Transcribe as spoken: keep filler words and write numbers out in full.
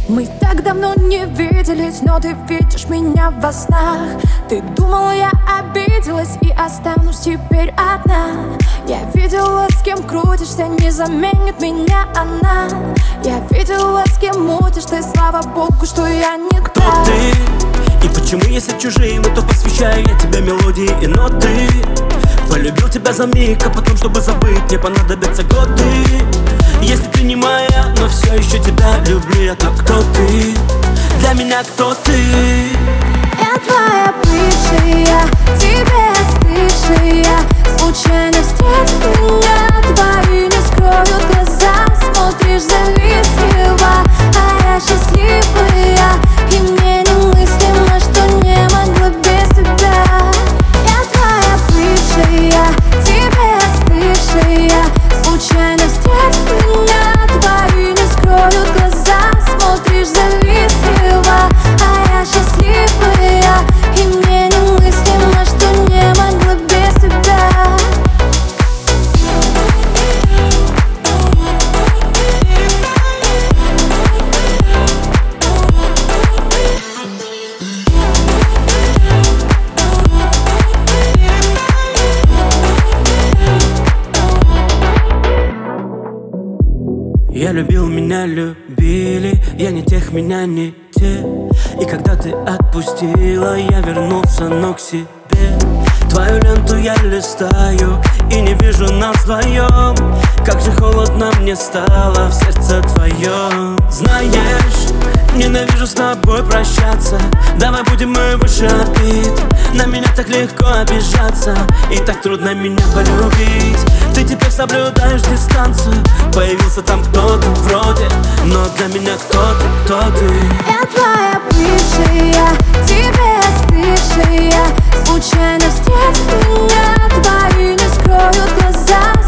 Мы так давно не виделись, но ты видишь меня во снах. Ты думала, я обиделась и останусь теперь одна. Я видела, с кем крутишься, не заменит меня она. Я видела, с кем мутишь ты, слава богу, что я не та. Кто ты? И почему, если чужие, но то посвящаю я тебе мелодии и ноты? Полюбил тебя за миг, а потом, чтобы забыть, мне понадобятся годы. Если ты не моя, но все еще тебя люблю я, так кто ты? Для меня кто ты? Я твоя бывшая, тебе остывшая. Случайно встретив меня, твои не скроют глаза. Смотришь завистливо, а я счастливая. И мне немыслимо, что не могла без тебя. Я твоя бывшая, тебе остывшая. Случайно встретив меня, твои не скроют глаза. Смотришь завистливо, а я счастливая. И мне немыслимо, что не могла без тебя. Я любил, меня любили, я не тех, меня не те. И когда ты отпустила, я вернулся, но к себе. Твою ленту я листаю и не вижу нас вдвоем. Как же холодно мне стало в сердце твоем. Знаешь, ненавижу с тобой прощаться. Давай будем мы выше обид. На меня так легко обижаться, и так трудно меня полюбить. Ты теперь соблюдаешь дистанцию. Появился там кто-то вроде, но для меня кто ты, кто ты? Я твоя бывшая, тебе остывшая. Случайно встретив меня, твои не скроют глаза.